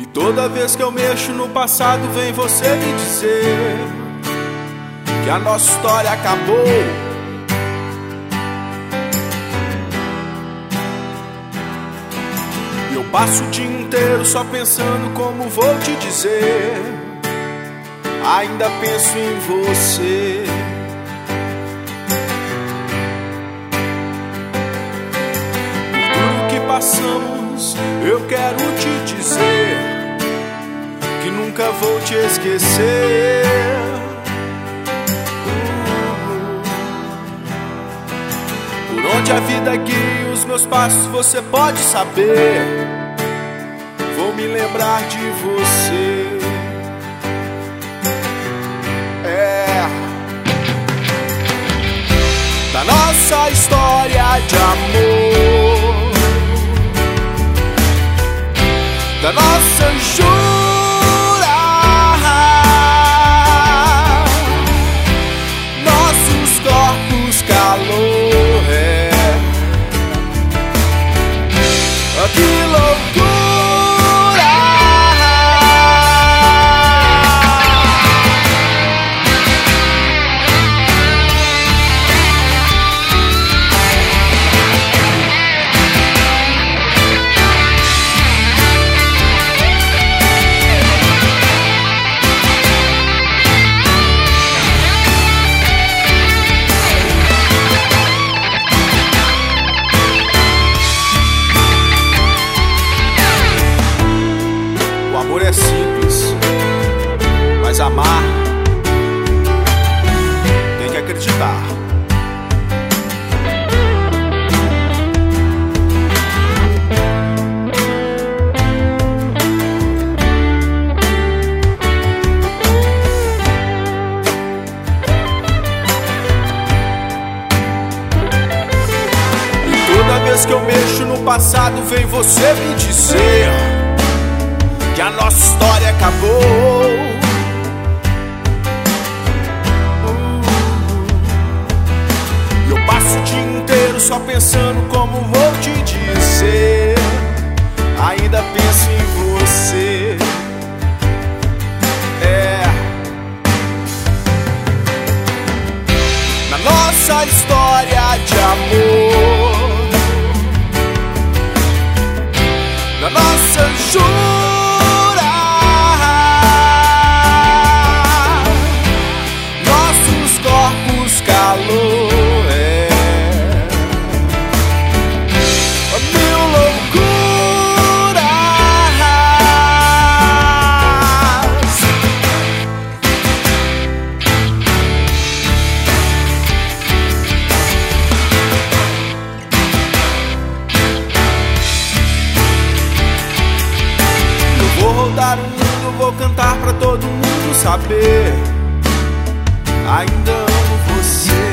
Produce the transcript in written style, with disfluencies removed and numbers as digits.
Toda vez que eu mexo no passado, vem você me dizer que a nossa história acabou. E eu passo o dia inteiro só pensando como vou te dizer. Ainda penso em você. Por tudo que passamos, eu quero te dizer que nunca vou te esquecer. Por onde a vida guia os meus passos, você pode saber. Vou me lembrar de você. Da nossa história de amor, da nossa jura, nossos corpos calor. Que loucura! É simples, mas amar tem que acreditar. E toda vez que eu mexo no passado, vem você me dizer que a nossa história acabou. E eu passo o dia inteiro só pensando como vou te dizer. Ainda penso em você. Na nossa história de amor, na nossa jura, calor, mil loucuras. Eu vou rodar o mundo, vou cantar pra todo mundo saber. Ainda amo você.